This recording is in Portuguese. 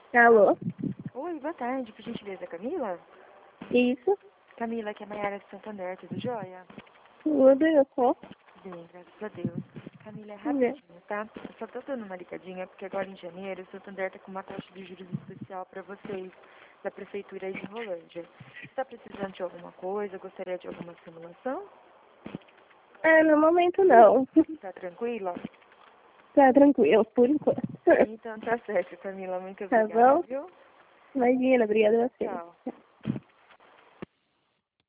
Alô? Oi, boa tarde, por gentileza, Camila? Isso? Camila, aqui é a Maiara de Santander, tudo jóia? Tudo, eu sou? Bem, graças a Deus. Camila, é Né? rapidinho, tá? Eu só tô dando uma ligadinha, porque agora em janeiro o Santander tá com uma taxa de juros especial pra vocês, da Prefeitura aí de Rolândia. Você tá precisando de alguma coisa, gostaria de alguma simulação? No momento não. Tá tranquila? Tá tranquilo, por enquanto. Então tá certo, Camila, muito Tá obrigada, bom? viu? Imagina, obrigada a você. Tchau.